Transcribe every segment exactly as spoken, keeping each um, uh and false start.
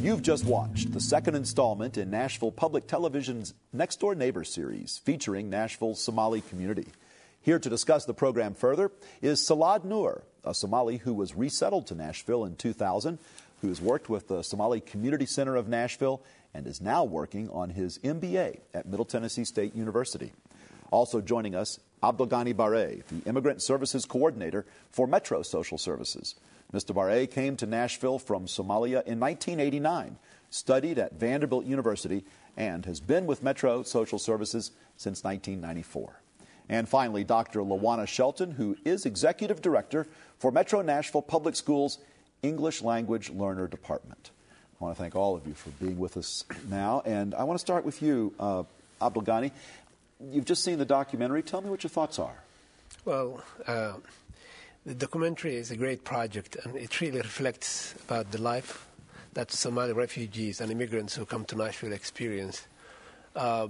You've just watched the second installment in Nashville Public Television's Next Door Neighbor series featuring Nashville's Somali community. Here to discuss the program further is Salad Noor, a Somali who was resettled to Nashville in two thousand, who has worked with the Somali Community Center of Nashville and is now working on his M B A at Middle Tennessee State University. Also joining us, Abdelghani Barre, the Immigrant Services Coordinator for Metro Social Services. Mister Barre came to Nashville from Somalia in nineteen eighty-nine, studied at Vanderbilt University, and has been with Metro Social Services since nineteen ninety-four. And finally, Doctor Lawana Shelton, who is Executive Director for Metro Nashville Public Schools English Language Learner Department. I want to thank all of you for being with us now. And I want to start with you, uh, Abdelghani. You've just seen the documentary. Tell me what your thoughts are. Well, uh, the documentary is a great project, and it really reflects about the life that Somali refugees and immigrants who come to Nashville experience. Uh,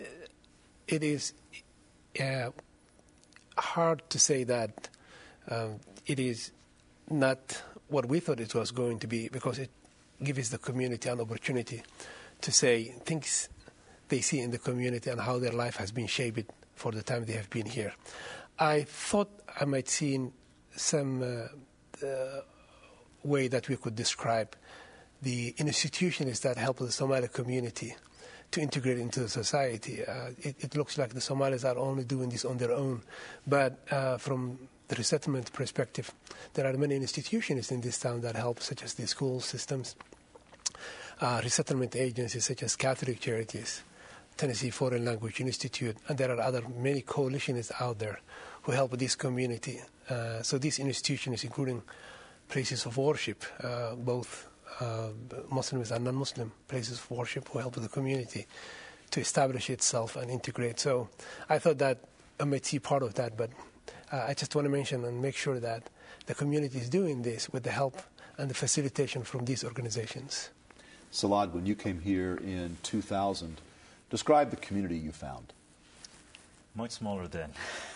it is uh, hard to say that um, it is not what we thought it was going to be, because it gives the community an opportunity to say things they see in the community and how their life has been shaped for the time they have been here. I thought I might see in some uh, uh, way that we could describe the institutions that help the Somali community to integrate into the society. Uh, it, it looks like the Somalis are only doing this on their own, but uh, from the resettlement perspective, there are many institutions in this town that help, such as the school systems, uh, resettlement agencies such as Catholic Charities, Tennessee Foreign Language Institute, and there are other many coalitions out there who help this community. Uh, so these institutions, including places of worship, uh, both uh, Muslims and non-Muslim places of worship, who help the community to establish itself and integrate. So I thought that I might see part of that, but uh, I just want to mention and make sure that the community is doing this with the help and the facilitation from these organizations. Salad, when you came here in two thousand, describe the community you found. Much smaller then.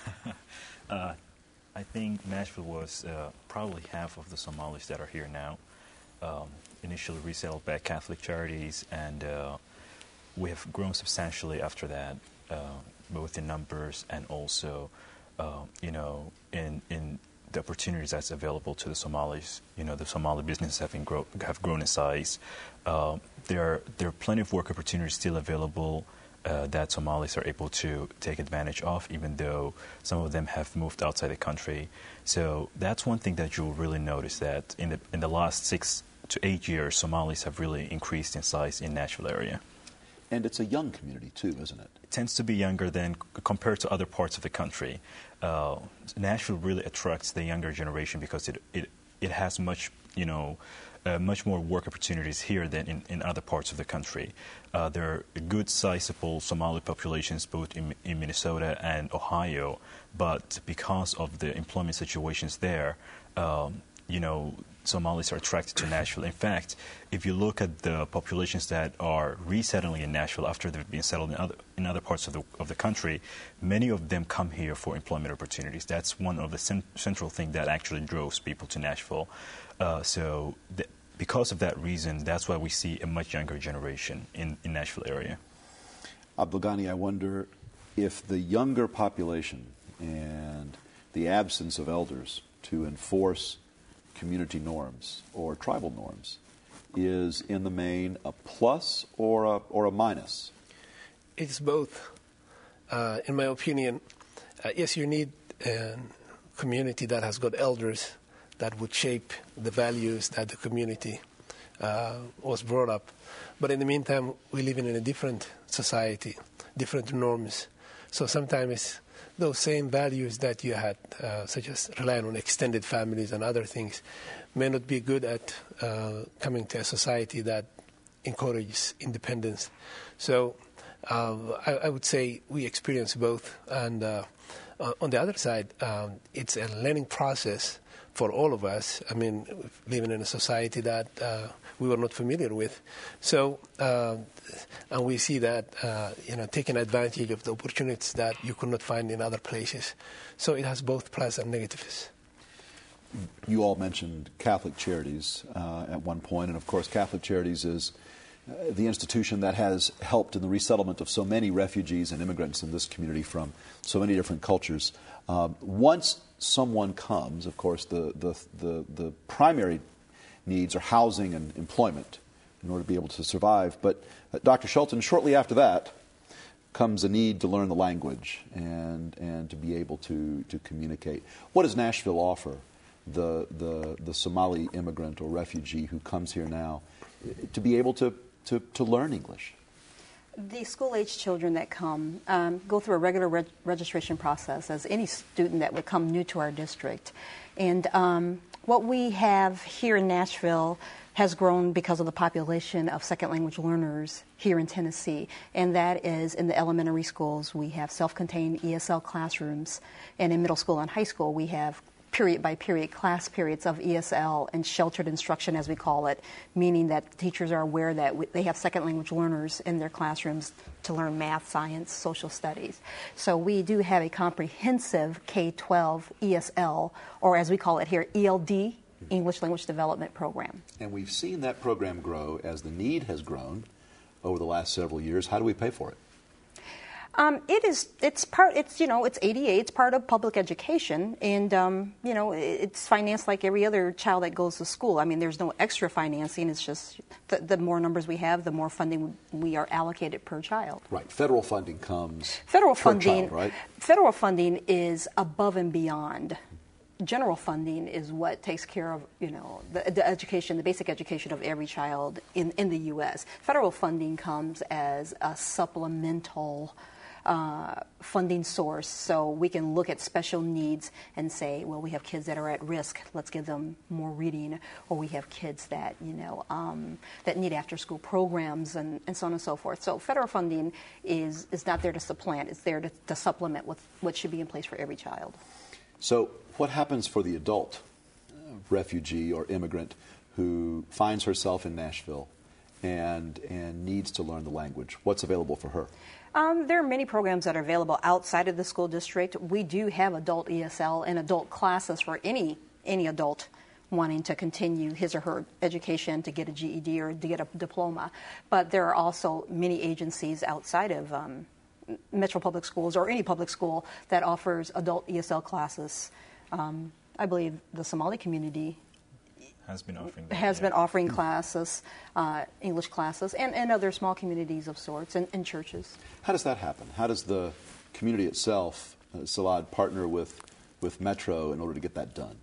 uh, I think Nashville was uh, probably half of the Somalis that are here now. Um, initially resettled by Catholic Charities, and uh, we have grown substantially after that, uh, both in numbers and also, uh, you know, in in the opportunities that's available to the Somalis. You know, the Somali businesses have, been grow, have grown in size. Uh, there are there are plenty of work opportunities still available uh, that Somalis are able to take advantage of, even though some of them have moved outside the country. So that's one thing that you'll really notice, that in the in the last six to eight years, Somalis have really increased in size in Nashville area. And it's a young community too, isn't it? It tends to be younger than compared to other parts of the country. Uh, Nashville really attracts the younger generation because it it, it has much, you know, uh, much more work opportunities here than in, in other parts of the country. Uh, there are good sizable Somali populations both in, in Minnesota and Ohio, but because of the employment situations there, um, you know, Somalis are attracted to Nashville. In fact, if you look at the populations that are resettling in Nashville after they've been settled in other in other parts of the of the country, many of them come here for employment opportunities. That's one of the cent central things that actually draws people to Nashville. Uh, so, th because of that reason, that's why we see a much younger generation in in Nashville area. Abdelghani, I wonder if the younger population and the absence of elders to enforce community norms or tribal norms is in the main a plus or a, or a minus? It's both. Uh, in my opinion, uh, yes, you need a community that has got elders that would shape the values that the community uh, was brought up. But in the meantime, we live in a different society, different norms. So sometimes those same values that you had, uh, such as relying on extended families and other things, may not be good at uh, coming to a society that encourages independence. So uh, I, I would say we experience both. And uh, on the other side, um, it's a learning process for all of us. I mean, living in a society that uh, we were not familiar with. So, uh, and we see that, uh, you know, taking advantage of the opportunities that you could not find in other places. So it has both plus and negatives. you all mentioned Catholic Charities uh, at one point, and of course Catholic Charities is uh, the institution that has helped in the resettlement of so many refugees and immigrants in this community from so many different cultures. Um, once someone comes, of course, the, the, the, the primary needs are housing and employment in order to be able to survive. But uh, Doctor Schulten, shortly after that comes a need to learn the language and, and to be able to, to communicate. What does Nashville offer the, the, the Somali immigrant or refugee who comes here now to be able to, to, to learn English? The school-age children that come um, go through a regular reg registration process as any student that would come new to our district. And um, what we have here in Nashville has grown because of the population of second language learners here in Tennessee. And that is in the elementary schools, we have self-contained E S L classrooms. And in middle school and high school, we have period by period class periods of E S L and sheltered instruction, as we call it, meaning that teachers are aware that we, they have second language learners in their classrooms to learn math, science, social studies. So we do have a comprehensive K twelve E S L, or as we call it here, E L D, English Language Development Program. And we've seen that program grow as the need has grown over the last several years. How do we pay for it? Um, it is, it's part, it's, you know, it's A D A, it's part of public education, and, um, you know, it's financed like every other child that goes to school. I mean, there's no extra financing, it's just the, the more numbers we have, the more funding we are allocated per child. Right. Federal funding comes Federal per funding, child, right? Federal funding is above and beyond. General funding is what takes care of, you know, the, the education, the basic education of every child in, in the U S Federal funding comes as a supplemental Uh, funding source, so we can look at special needs and say, well, we have kids that are at risk, let's give them more reading, or we have kids that, you know, um, that need after-school programs, and, and so on and so forth. So federal funding is, is not there to supplant, it's there to, to supplement with what should be in place for every child. So what happens for the adult uh, refugee or immigrant who finds herself in Nashville and, and needs to learn the language? What's available for her? Um, there are many programs that are available outside of the school district. We do have adult E S L and adult classes for any any adult wanting to continue his or her education, to get a G E D or to get a diploma. But there are also many agencies outside of um, Metro Public Schools or any public school that offers adult E S L classes. Um, I believe the Somali community has been offering that, has yeah. been offering classes, uh, English classes, and, and other small communities of sorts, and, and churches. How does that happen? How does the community itself, uh, Salad, partner with, with Metro in order to get that done?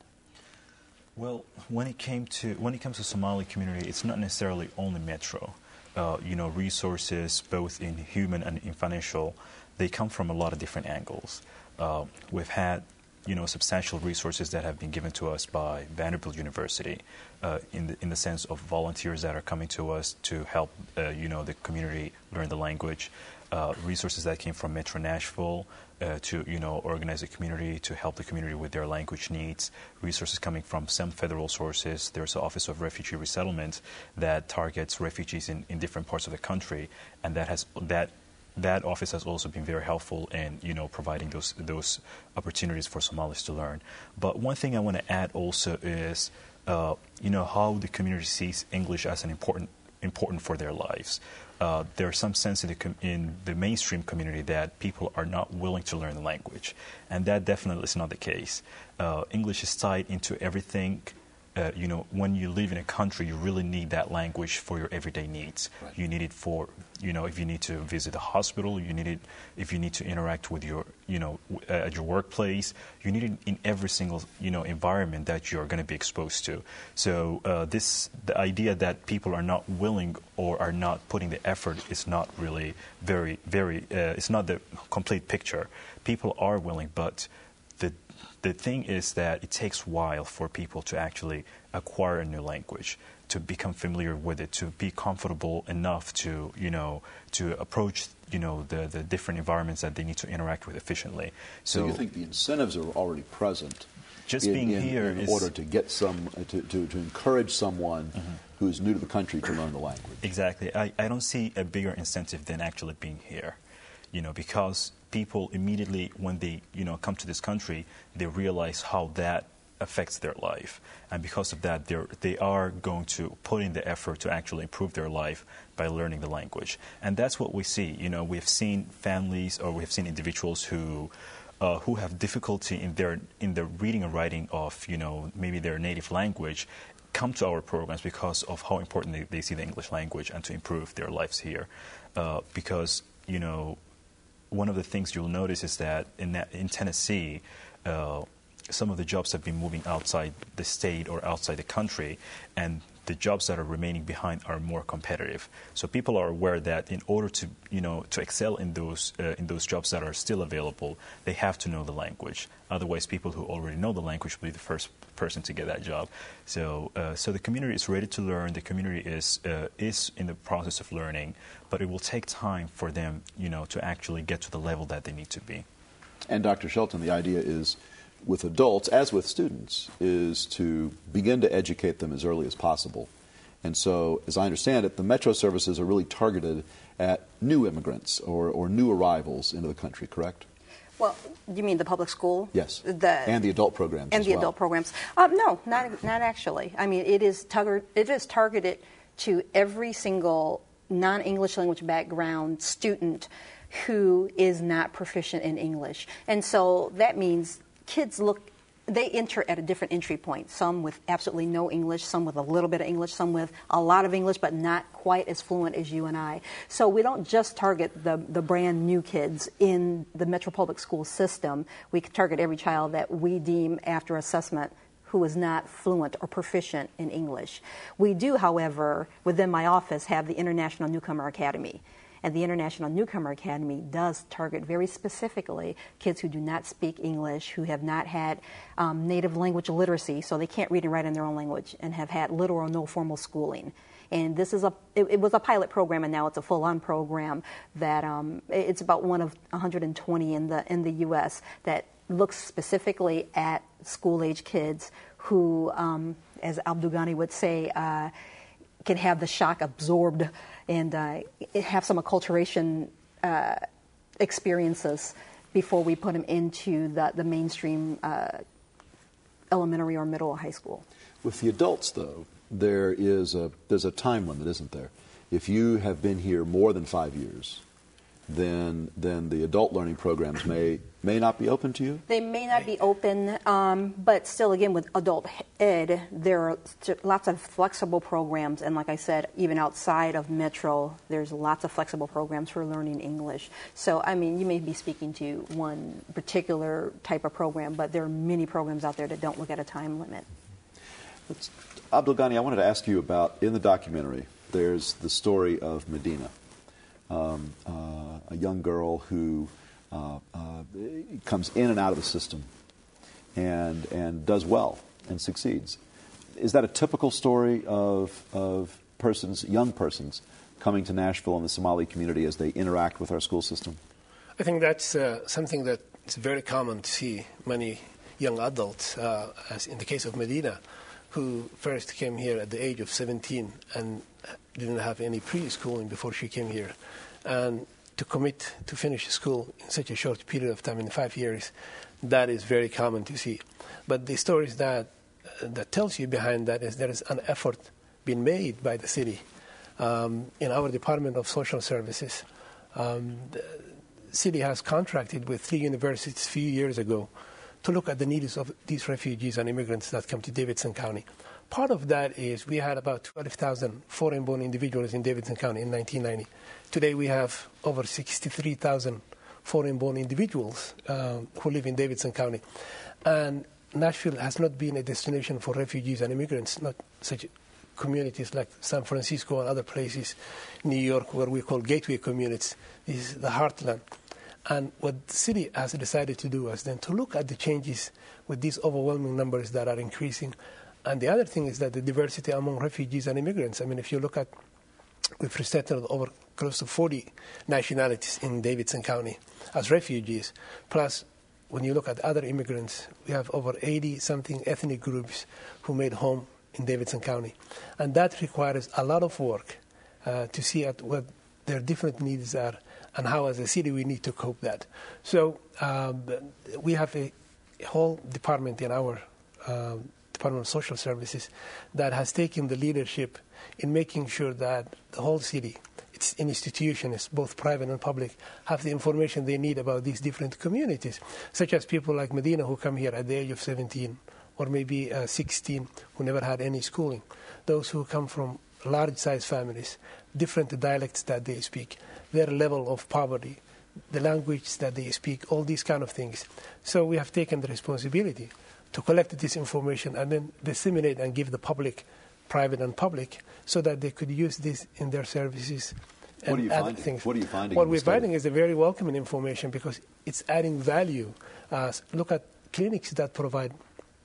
Well, when it came to when it comes to Somali community, it's not necessarily only Metro. Uh, you know, resources both in human and in financial, they come from a lot of different angles. Uh, we've had you know, substantial resources that have been given to us by Vanderbilt University uh, in, the, in the sense of volunteers that are coming to us to help, uh, you know, the community learn the language. Uh, resources that came from Metro Nashville uh, to, you know, organize the community, to help the community with their language needs. Resources coming from some federal sources. There's the Office of Refugee Resettlement that targets refugees in, in different parts of the country, and that has that That office has also been very helpful in, you know, providing those those opportunities for Somalis to learn. But one thing I want to add also is, uh, you know, how the community sees English as an important important for their lives. Uh, there's some sense in the, com in the mainstream community that people are not willing to learn the language, and that definitely is not the case. Uh, English is tied into everything. Uh, you know, when you live in a country, you really need that language for your everyday needs. Right. You need it for, you know, if you need to visit a hospital, you need it if you need to interact with your, you know, uh, at your workplace. You need it in every single, you know, environment that you're going to be exposed to. So uh, this, the idea that people are not willing or are not putting the effort is not really very, very, uh, it's not the complete picture. People are willing, but the The thing is that it takes a while for people to actually acquire a new language, to become familiar with it, to be comfortable enough to, you know, to approach, you know, the, the different environments that they need to interact with efficiently. So, so you think the incentives are already present just in, being in, here in is, order to get some, to, to, to encourage someone mm-hmm. who is new to the country to learn the language? Exactly. I, I don't see a bigger incentive than actually being here, you know, because people immediately, when they, you know, come to this country, they realize how that affects their life. And because of that, they're, they are going to put in the effort to actually improve their life by learning the language. And that's what we see. You know, we've seen families or we've seen individuals who uh, who have difficulty in their in the reading and writing of, you know, maybe their native language come to our programs because of how important they, they see the English language and to improve their lives here. Uh, because, you know, one of the things you'll notice is that in, that, in Tennessee, uh, some of the jobs have been moving outside the state or outside the country, and the jobs that are remaining behind are more competitive. So people are aware that in order to, you know, to excel in those uh, in those jobs that are still available, they have to know the language. Otherwise, people who already know the language will be the first person to get that job. So, uh, so the community is ready to learn. The community is uh, is in the process of learning, but it will take time for them, you know, to actually get to the level that they need to be. And Doctor Shelton, the idea is, with adults, as with students, is to begin to educate them as early as possible. And so, as I understand it, the Metro services are really targeted at new immigrants or, or new arrivals into the country, correct? Well, you mean the public school? Yes. The, and the adult programs And as the well. adult programs. Um, no, not not actually. I mean, it is, tar- it is targeted to every single non-English language background student who is not proficient in English. And so that means kids look, they enter at a different entry point, some with absolutely no English, some with a little bit of English, some with a lot of English, but not quite as fluent as you and I. So we don't just target the, the brand new kids in the Metro Public School system. We target every child that we deem after assessment who is not fluent or proficient in English. We do, however, within my office, have the International Newcomer Academy. And the International Newcomer Academy does target very specifically kids who do not speak English, who have not had um, native language literacy, so they can't read and write in their own language, and have had little or no formal schooling. And this is a, it, it was a pilot program, and now it's a full-on program that um, it's about one of one hundred twenty in the in the U S that looks specifically at school-age kids who, um, as Abdul Ghani would say, uh, can have the shock absorbed and uh, have some acculturation uh, experiences before we put them into the, the mainstream uh, elementary or middle or high school. With the adults, though, there is a there's a time limit, isn't there? If you have been here more than five years, then then the adult learning programs may may not be open to you? They may not be open, um, but still, again, with adult ed, there are lots of flexible programs, and like I said, even outside of Metro, there's lots of flexible programs for learning English. So, I mean, you may be speaking to one particular type of program, but there are many programs out there that don't look at a time limit. Let's, Abdul Ghani, I wanted to ask you about, in the documentary, there's the story of Medina, um, uh, a young girl who Uh, uh, comes in and out of the system and and does well and succeeds. Is that a typical story of of persons, young persons, coming to Nashville and the Somali community as they interact with our school system? I think that's uh, something that is very common to see many young adults, uh, as in the case of Medina, who first came here at the age of seventeen and didn't have any preschooling before she came here. And to commit to finish school in such a short period of time, in five years, that is very common to see. But the stories that uh, that tells you behind that is there is an effort being made by the city. Um, in our Department of Social Services, um, the city has contracted with three universities a few years ago to look at the needs of these refugees and immigrants that come to Davidson County. Part of that is we had about twelve thousand foreign-born individuals in Davidson County in nineteen ninety. Today we have over sixty-three thousand foreign-born individuals uh, who live in Davidson County. And Nashville has not been a destination for refugees and immigrants, not such communities like San Francisco and other places, New York, where we call gateway communities. This is the heartland. And what the city has decided to do is then to look at the changes with these overwhelming numbers that are increasing. And the other thing is that the diversity among refugees and immigrants. I mean, if you look at, we've resettled over close to forty nationalities in Davidson County as refugees. Plus, when you look at other immigrants, we have over eighty-something ethnic groups who made home in Davidson County. And that requires a lot of work uh, to see at what their different needs are and how, as a city, we need to cope that. So um, we have a whole department in our uh, Department of Social Services that has taken the leadership in making sure that the whole city, its institutions, both private and public, have the information they need about these different communities, such as people like Medina who come here at the age of seventeen or maybe uh, sixteen, who never had any schooling, those who come from large-sized families, different dialects that they speak, their level of poverty, the language that they speak, all these kind of things. So we have taken the responsibility to collect this information and then disseminate and give the public, private and public, so that they could use this in their services and what are you other finding? things. What are you finding? What we're finding is a very welcoming information because it's adding value. Uh, look at clinics that provide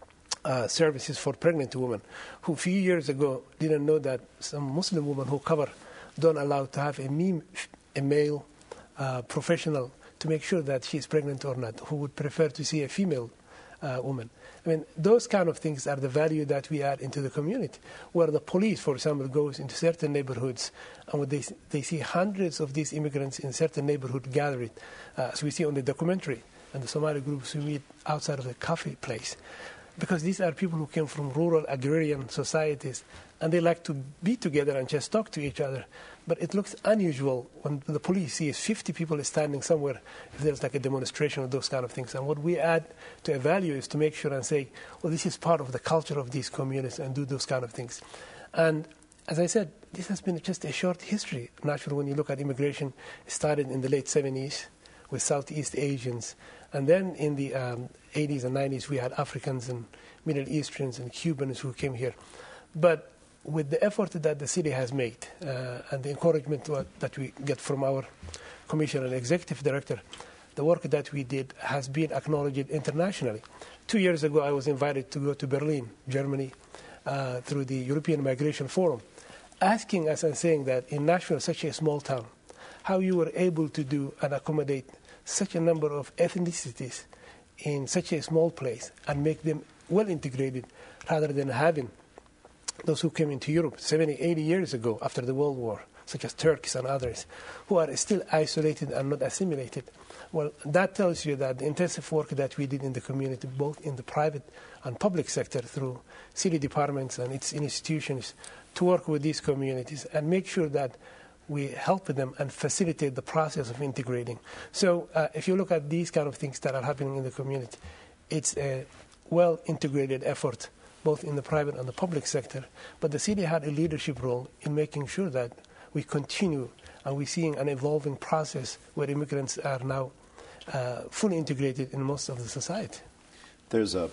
uh, services for pregnant women who a few years ago didn't know that some Muslim women who cover don't allow to have a, meme, a male uh, professional to make sure that she's pregnant or not, who would prefer to see a female uh, woman. I mean, those kind of things are the value that we add into the community, where the police, for example, goes into certain neighborhoods and when they, they see hundreds of these immigrants in certain neighborhood gathering, uh, as we see on the documentary, and the Somali groups who meet outside of the coffee place. Because these are people who came from rural agrarian societies, and they like to be together and just talk to each other. But it looks unusual when the police sees fifty people standing somewhere if there's like a demonstration of those kind of things. And what we add to a value is to make sure and say, well, this is part of the culture of these communities and do those kind of things. And as I said, this has been just a short history. Naturally, when you look at immigration, it started in the late seventies with Southeast Asians. And then in the um, eighties and nineties, we had Africans and Middle Easterns and Cubans who came here. But with the effort that the city has made uh, and the encouragement that we get from our commissioner and executive director, the work that we did has been acknowledged internationally. Two years ago, I was invited to go to Berlin, Germany, uh, through the European Migration Forum, asking us and saying that in Nashville, such a small town, how you were able to do and accommodate such a number of ethnicities in such a small place and make them well integrated rather than having those who came into Europe seventy, eighty years ago after the World War, such as Turks and others, who are still isolated and not assimilated. Well, that tells you that the intensive work that we did in the community, both in the private and public sector through city departments and its institutions, to work with these communities and make sure that we help them and facilitate the process of integrating. So uh, if you look at these kind of things that are happening in the community, it's a well-integrated effort, both in the private and the public sector. But the city had a leadership role in making sure that we continue, and we're seeing an evolving process where immigrants are now uh, fully integrated in most of the society. There's a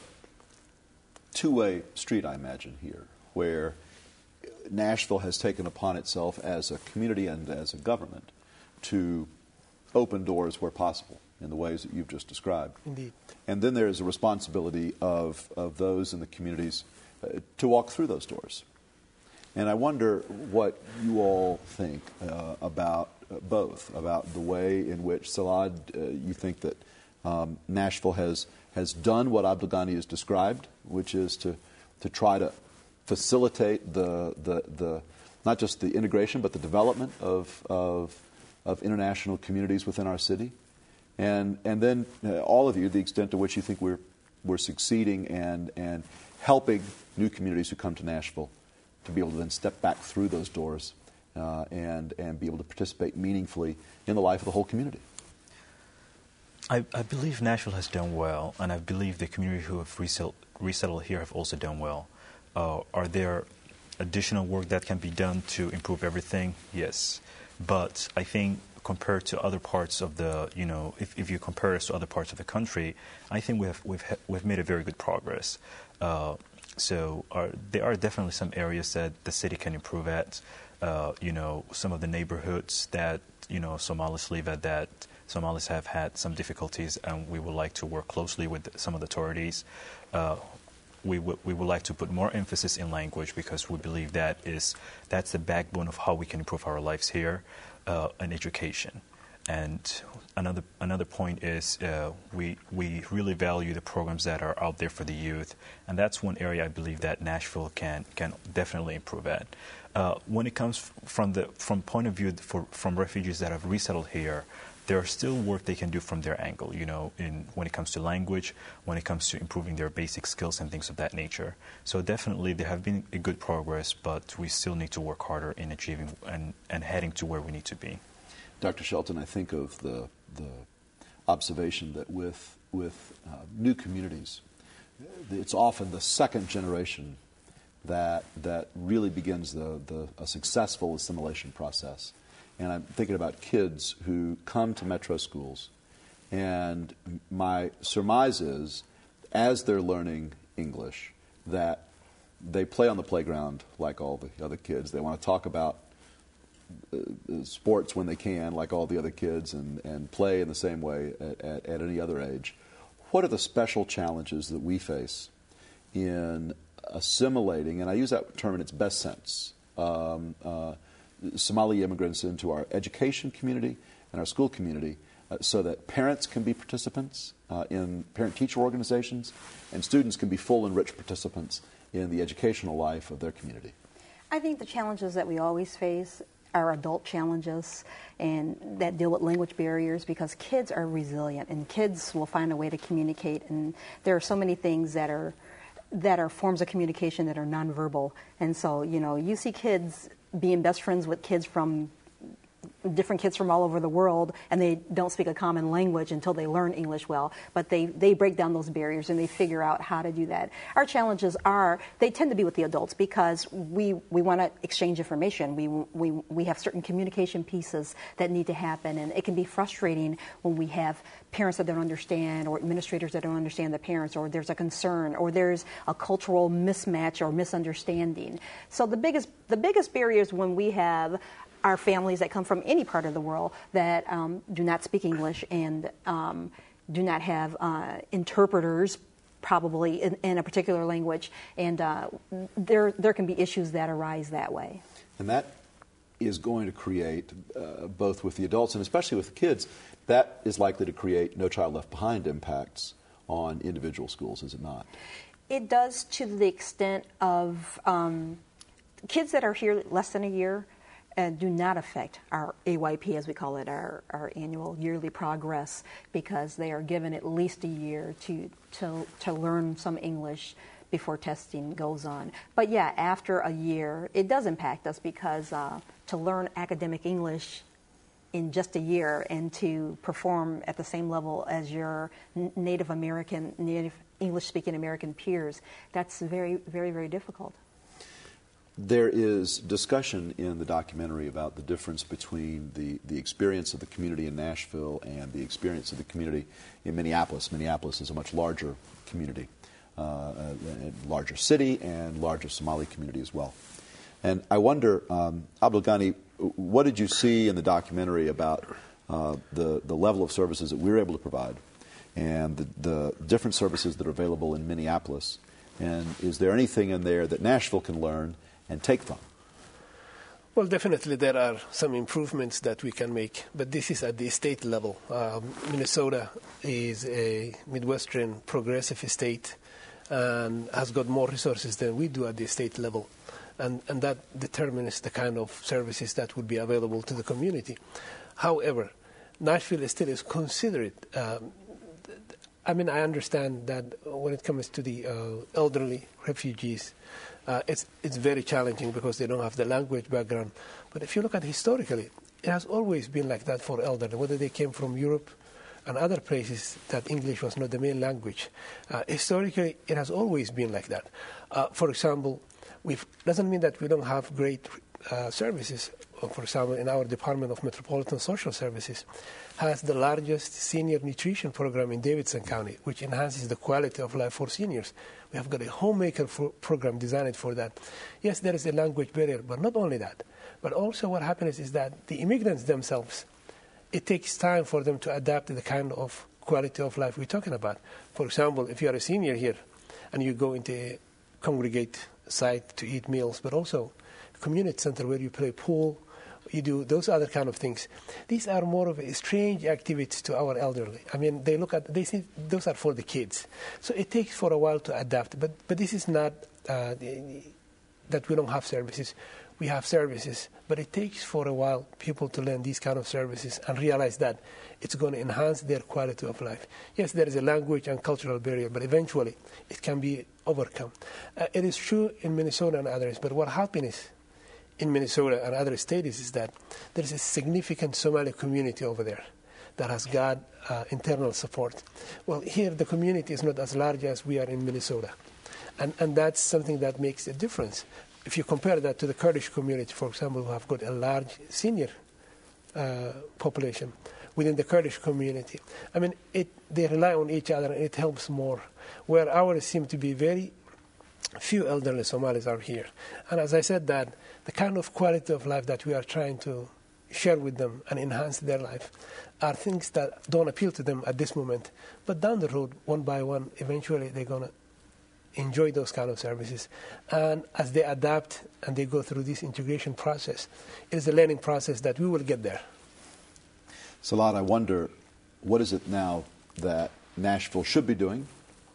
two-way street, I imagine, here, where Nashville has taken upon itself as a community and as a government to open doors where possible in the ways that you've just described. Indeed. And then there's a responsibility of, of those in the communities uh, to walk through those doors. And I wonder what you all think uh, about uh, both, about the way in which, Salad, uh, you think that um, Nashville has, has done what Abdul Ghani has described, which is to, to try to facilitate the, the, the not just the integration but the development of, of, of international communities within our city, and and then uh, all of you, the extent to which you think we're we're succeeding and and helping new communities who come to Nashville to be able to then step back through those doors uh, and and be able to participate meaningfully in the life of the whole community. I, I believe Nashville has done well, and I believe the community who have resettled, resettled here have also done well. Uh, are there additional work that can be done to improve everything? Yes. But I think compared to other parts of the, you know, if, if you compare us to other parts of the country, I think we have, we've, we've made a very good progress. Uh, so are, there are definitely some areas that the city can improve at. Uh, you know, some of the neighborhoods that, you know, Somalis live at, that Somalis have had some difficulties, and we would like to work closely with some of the authorities. Uh, We, w we would like to put more emphasis in language, because we believe that is that's the backbone of how we can improve our lives here, uh, and education. And another another point is uh, we we really value the programs that are out there for the youth, and that's one area I believe that Nashville can can definitely improve at. Uh, when it comes from the from point of view for from refugees that have resettled here, there are still work they can do from their angle, you know, in when it comes to language, when it comes to improving their basic skills and things of that nature. So definitely there have been a good progress, but we still need to work harder in achieving and, and heading to where we need to be. Doctor Shelton, I think of the the observation that with with uh, new communities, it's often the second generation that that really begins the, the a successful assimilation process. And I'm thinking about kids who come to metro schools, and my surmise is, as they're learning English, that they play on the playground like all the other kids. They want to talk about uh, sports when they can, like all the other kids, and, and play in the same way at, at, at any other age. What are the special challenges that we face in assimilating, and I use that term in its best sense, um, uh, Somali immigrants into our education community and our school community, uh, so that parents can be participants uh, in parent-teacher organizations, and students can be full and rich participants in the educational life of their community? I think the challenges that we always face are adult challenges and that deal with language barriers, because kids are resilient and kids will find a way to communicate, and there are so many things that are that are forms of communication that are nonverbal. And so, you know, you see kids being best friends with kids from different kids from all over the world, and they don't speak a common language until they learn English well, but they, they break down those barriers and they figure out how to do that. Our challenges are, they tend to be with the adults, because we, we want to exchange information. We, we, we have certain communication pieces that need to happen, and it can be frustrating when we have parents that don't understand, or administrators that don't understand the parents, or there's a concern, or there's a cultural mismatch or misunderstanding. So the biggest, the biggest barriers when we have our families that come from any part of the world that um, do not speak English and um, do not have uh, interpreters probably in, in a particular language, and uh, there there can be issues that arise that way. And that is going to create, uh, both with the adults and especially with the kids, that is likely to create No Child Left Behind impacts on individual schools, is it not? It does, to the extent of um, kids that are here less than a year Uh, do not affect our A Y P, as we call it, our, our annual yearly progress, because they are given at least a year to, to, to learn some English before testing goes on. But yeah, after a year, it does impact us, because uh, to learn academic English in just a year and to perform at the same level as your Native American, Native English-speaking American peers, that's very, very, very difficult. There is discussion in the documentary about the difference between the, the experience of the community in Nashville and the experience of the community in Minneapolis. Minneapolis is a much larger community, uh, a, a larger city and larger Somali community as well. And I wonder, um, Abdul Ghani, what did you see in the documentary about uh, the, the level of services that we're able to provide and the, the different services that are available in Minneapolis? And is there anything in there that Nashville can learn and take from? Well, definitely there are some improvements that we can make, but this is at the state level. Um, Minnesota is a Midwestern progressive state and has got more resources than we do at the state level, and, and that determines the kind of services that would be available to the community. However, Nashville still is considered, um, I mean, I understand that when it comes to the uh, elderly refugees, Uh, it's it's very challenging because they don't have the language background. But if you look at historically, it has always been like that for elderly, whether they came from Europe and other places that English was not the main language. Uh, historically, it has always been like that. Uh, for example, we doesn't mean that we don't have great uh, services. For example, in our Department of Metropolitan Social Services has the largest senior nutrition program in Davidson County, which enhances the quality of life for seniors. We have got a homemaker for program designed for that. Yes, there is a language barrier, but not only that. But also what happens is that the immigrants themselves, it takes time for them to adapt to the kind of quality of life we're talking about. For example, if you are a senior here and you go into a congregate site to eat meals, but also a community center where you play pool, you do those other kind of things. These are more of a strange activities to our elderly. I mean, they look at, they see those are for the kids. So it takes for a while to adapt, but but this is not uh, the, that we don't have services. We have services, but it takes for a while people to learn these kind of services and realize that it's going to enhance their quality of life. Yes, there is a language and cultural barrier, but eventually it can be overcome. Uh, it is true in Minnesota and others, but what happens in Minnesota and other states is that there is a significant Somali community over there that has got uh, internal support. Well, here the community is not as large as we are in Minnesota, and, and that's something that makes a difference. If you compare that to the Kurdish community, for example, who have got a large senior uh, population within the Kurdish community, I mean, it, they rely on each other and it helps more, where ours seem to be very few elderly Somalis are here. And as I said, that the kind of quality of life that we are trying to share with them and enhance their life are things that don't appeal to them at this moment. But down the road, one by one, eventually they're going to enjoy those kind of services. And as they adapt and they go through this integration process, it is a learning process that we will get there. Salad, I wonder, what is it now that Nashville should be doing?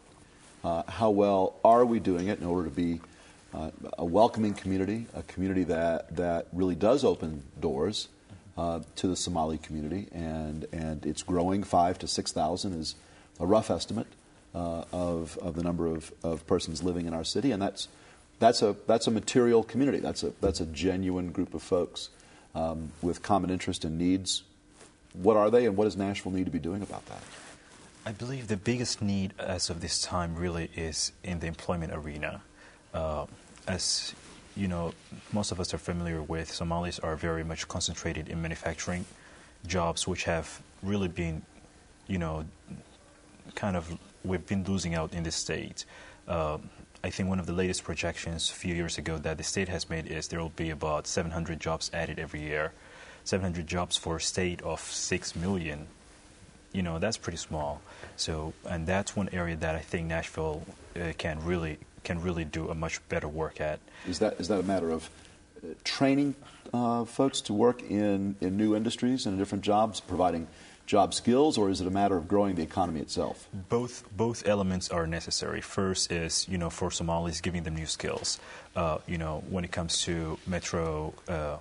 Uh, how well are we doing it in order to be uh, a welcoming community, a community that, that really does open doors uh, to the Somali community, and, and it's growing. Five to six thousand is a rough estimate uh, of, of the number of, of persons living in our city, and that's, that's, a, that's a material community. That's a, that's a genuine group of folks um, with common interest and needs. What are they, and what does Nashville need to be doing about that? I believe the biggest need as of this time really is in the employment arena. Uh, as you know, most of us are familiar with, Somalis are very much concentrated in manufacturing jobs, which have really been, you know, kind of, we've been losing out in this state. Uh, I think one of the latest projections a few years ago that the state has made is there will be about seven hundred jobs added every year. seven hundred jobs for a state of six million. You know, that's pretty small. So, and that's one area that I think Nashville uh, can really can really do a much better work at. Is that is that a matter of uh, training uh, folks to work in, in new industries and different jobs, providing job skills, or is it a matter of growing the economy itself? Both both elements are necessary. First is, you know, for Somalis, giving them new skills. Uh, you know, when it comes to metro. Uh,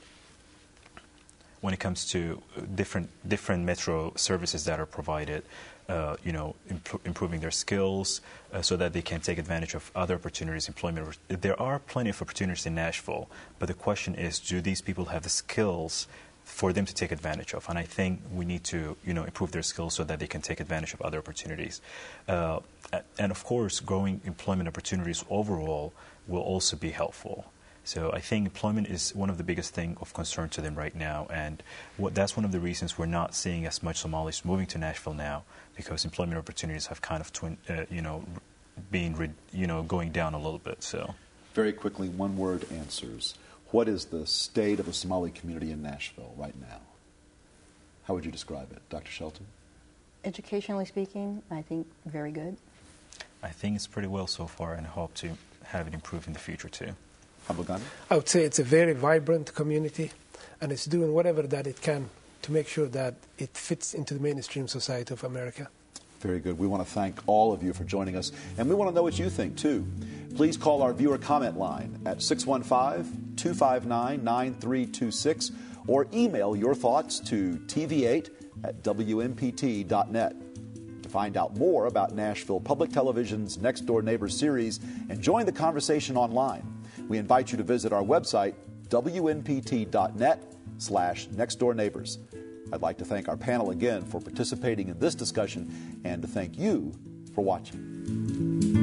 When it comes to different different metro services that are provided, uh, you know, imp- improving their skills uh, so that they can take advantage of other opportunities, employment. There are plenty of opportunities in Nashville, but the question is, do these people have the skills for them to take advantage of? And I think we need to, you know, improve their skills so that they can take advantage of other opportunities. Uh, and of course, growing employment opportunities overall will also be helpful. So I think employment is one of the biggest thing of concern to them right now, and what, that's one of the reasons we're not seeing as much Somalis moving to Nashville now, because employment opportunities have kind of, twin, uh, you know, being, you know, going down a little bit. So, very quickly, one-word answers. What is the state of the Somali community in Nashville right now? How would you describe it, Doctor Shelton? Educationally speaking, I think very good. I think it's pretty well so far, and I hope to have it improve in the future too. I would say it's a very vibrant community, and it's doing whatever that it can to make sure that it fits into the mainstream society of America. Very good. We want to thank all of you for joining us, and we want to know what you think, too. Please call our viewer comment line at six one five, two five nine, nine three two six or email your thoughts to T V eight at W N P T dot net. To find out more about Nashville Public Television's Next Door Neighbors series and join the conversation online, we invite you to visit our website, W N P T dot net slash Next Door Neighbors. I'd like to thank our panel again for participating in this discussion and to thank you for watching.